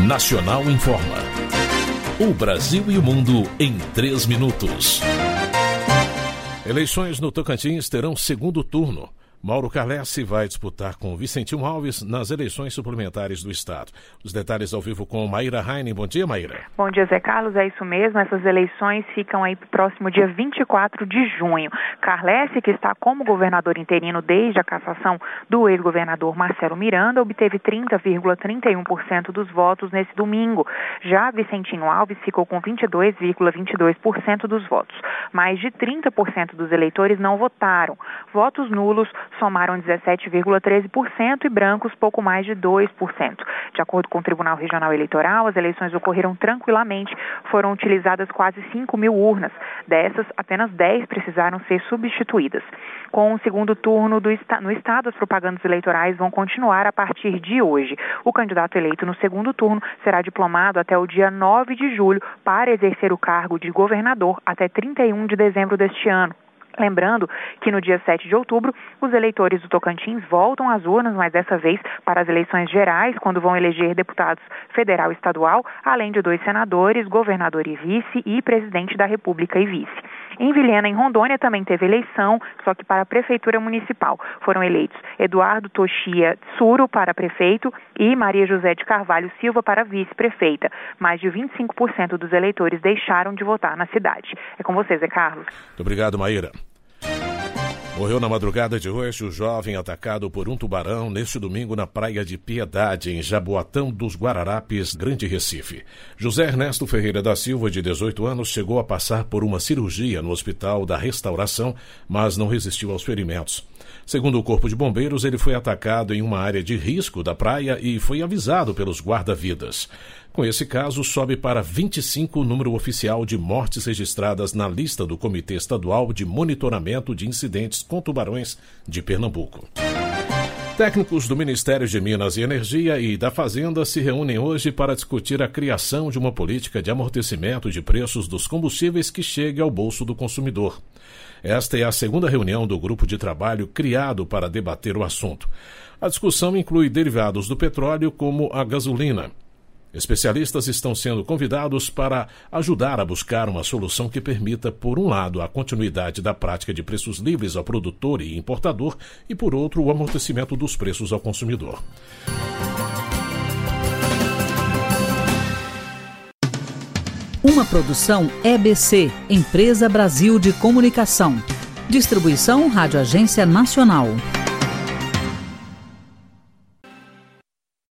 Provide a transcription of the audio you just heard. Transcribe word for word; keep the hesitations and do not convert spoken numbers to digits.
Nacional Informa. O Brasil e o mundo em três minutos. Eleições no Tocantins terão segundo turno. Mauro Carlesse vai disputar com Vicentinho Alves nas eleições suplementares do Estado. Os detalhes ao vivo com Maíra Heinen. Bom dia, Maíra. Bom dia, Zé Carlos. É isso mesmo. Essas eleições ficam aí próximo dia vinte e quatro de junho. Carlesse, que está como governador interino desde a cassação do ex-governador Marcelo Miranda, obteve trinta vírgula trinta e um por cento dos votos nesse domingo. Já Vicentinho Alves ficou com vinte e dois vírgula vinte e dois por cento dos votos. Mais de trinta por cento dos eleitores não votaram. Votos nulos somaram dezessete vírgula treze por cento e brancos pouco mais de dois por cento. De acordo com o Tribunal Regional Eleitoral, as eleições ocorreram tranquilamente, foram utilizadas quase cinco mil urnas. Dessas, apenas dez precisaram ser substituídas. Com o segundo turno do esta- no Estado, as propagandas eleitorais vão continuar a partir de hoje. O candidato eleito no segundo turno será diplomado até o dia nove de julho para exercer o cargo de governador até trinta e um de dezembro deste ano. Lembrando que no dia sete de outubro, os eleitores do Tocantins voltam às urnas, mas dessa vez para as eleições gerais, quando vão eleger deputados federal e estadual, além de dois senadores, governador e vice, e presidente da República e vice. Em Vilhena, em Rondônia, também teve eleição, só que para a Prefeitura Municipal. Foram eleitos Eduardo Toshia Tsuro para prefeito e Maria José de Carvalho Silva para vice-prefeita. Mais de vinte e cinco por cento dos eleitores deixaram de votar na cidade. É com você, Zé Carlos. Muito obrigado, Maíra. Morreu na madrugada de hoje o jovem atacado por um tubarão neste domingo na Praia de Piedade, em Jaboatão dos Guararapes, Grande Recife. José Ernesto Ferreira da Silva, de dezoito anos, chegou a passar por uma cirurgia no Hospital da Restauração, mas não resistiu aos ferimentos. Segundo o Corpo de Bombeiros, ele foi atacado em uma área de risco da praia e foi avisado pelos guarda-vidas. Com esse caso, sobe para vinte e cinco o número oficial de mortes registradas na lista do Comitê Estadual de Monitoramento de Incidentes com Tubarões de Pernambuco. Técnicos do Ministério de Minas e Energia e da Fazenda se reúnem hoje para discutir a criação de uma política de amortecimento de preços dos combustíveis que chegue ao bolso do consumidor. Esta é a segunda reunião do grupo de trabalho criado para debater o assunto. A discussão inclui derivados do petróleo, como a gasolina. Especialistas estão sendo convidados para ajudar a buscar uma solução que permita, por um lado, a continuidade da prática de preços livres ao produtor e importador e, por outro, o amortecimento dos preços ao consumidor. Uma produção E B C, Empresa Brasil de Comunicação. Distribuição Rádio Agência Nacional.